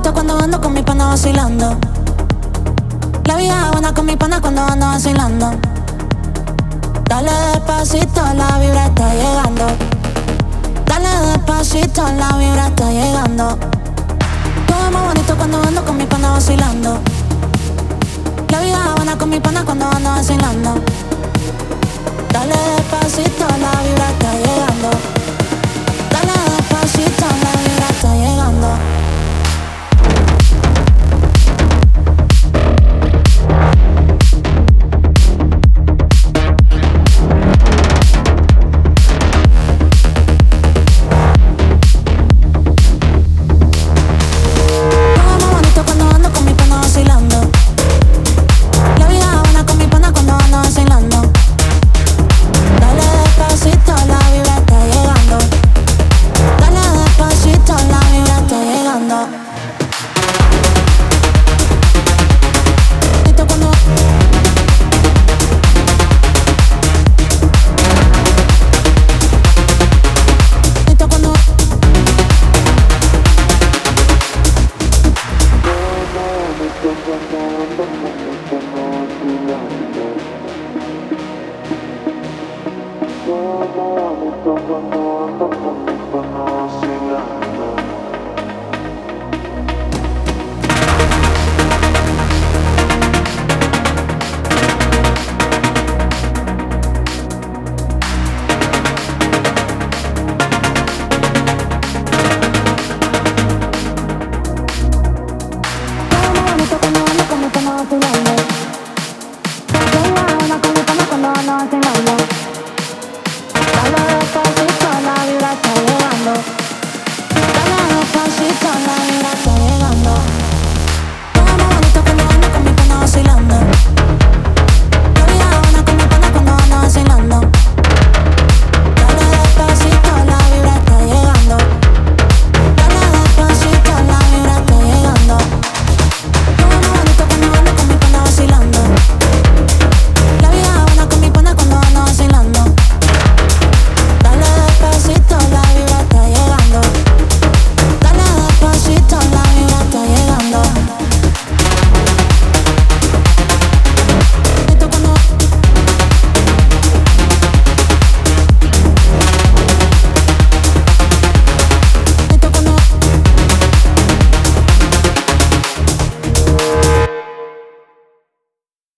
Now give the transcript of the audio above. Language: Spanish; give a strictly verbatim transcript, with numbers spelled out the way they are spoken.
bonito cuando ando con mi pana vacilando. La vida es buena con mi pana cuando ando vacilando. Dale despacito, la vibra está llegando. Dale despacito, la vibra está llegando. Todo es más bonito cuando ando con mi pana vacilando. La vida es buena con mi pana cuando ando vacilando. Dale despacito, la vibra está llegando. Dale despacito, la vibra está llegando. Dale despacito, la vibra está llegando.